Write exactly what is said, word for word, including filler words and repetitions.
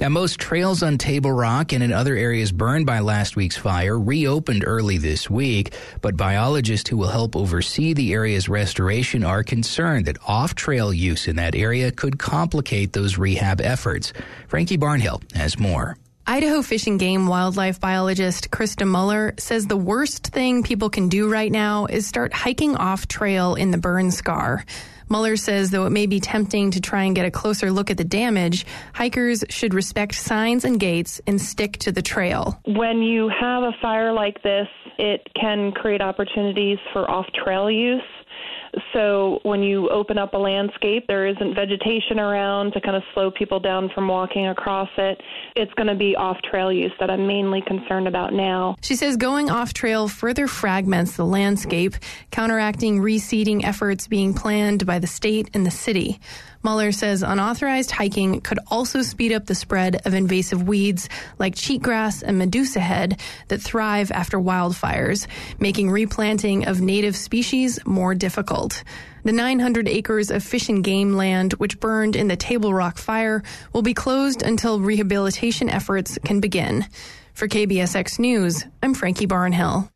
Now, most trails on Table Rock and in other areas burned by last week's fire reopened early this week, but biologists who will help oversee the area's restoration are concerned that off-trail use in that area could complicate those rehab efforts. Frankie Barnhill has more. Idaho Fish and Game wildlife biologist Krista Muller says the worst thing people can do right now is start hiking off trail in the burn scar. Muller says though it may be tempting to try and get a closer look at the damage, hikers should respect signs and gates and stick to the trail. When you have a fire like this, it can create opportunities for off-trail use. So when you open up a landscape, there isn't vegetation around to kind of slow people down from walking across it. It's going to be off-trail use that I'm mainly concerned about now. She says going off-trail further fragments the landscape, counteracting reseeding efforts being planned by the state and the city. Muller says unauthorized hiking could also speed up the spread of invasive weeds like cheatgrass and medusa head that thrive after wildfires, making replanting of native species more difficult. The nine hundred acres of fish and game land, which burned in the Table Rock fire, will be closed until rehabilitation efforts can begin. For K B S X News, I'm Frankie Barnhill.